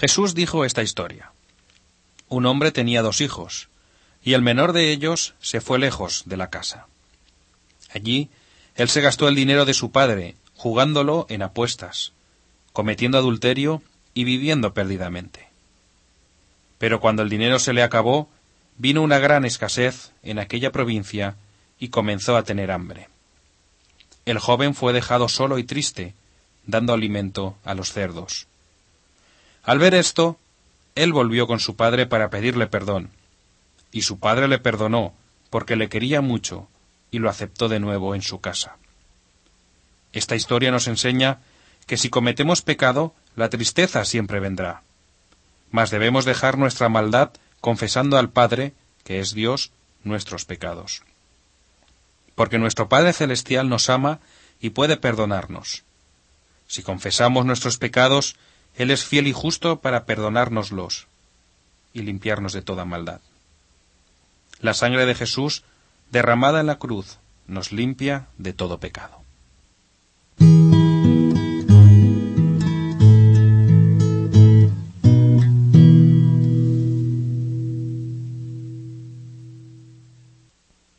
Jesús dijo esta historia. Un hombre tenía 2 hijos, y el menor de ellos se fue lejos de la casa. Allí, él se gastó el dinero de su padre, jugándolo en apuestas, cometiendo adulterio y viviendo perdidamente. Pero cuando el dinero se le acabó, vino una gran escasez en aquella provincia y comenzó a tener hambre. El joven fue dejado solo y triste, dando alimento a los cerdos. Al ver esto, él volvió con su padre para pedirle perdón, y su padre le perdonó porque le quería mucho y lo aceptó de nuevo en su casa. Esta historia nos enseña que si cometemos pecado, la tristeza siempre vendrá. Mas debemos dejar nuestra maldad confesando al Padre, que es Dios, nuestros pecados. Porque nuestro Padre Celestial nos ama y puede perdonarnos. Si confesamos nuestros pecados, Él es fiel y justo para perdonárnoslos y limpiarnos de toda maldad. La sangre de Jesús, derramada en la cruz, nos limpia de todo pecado.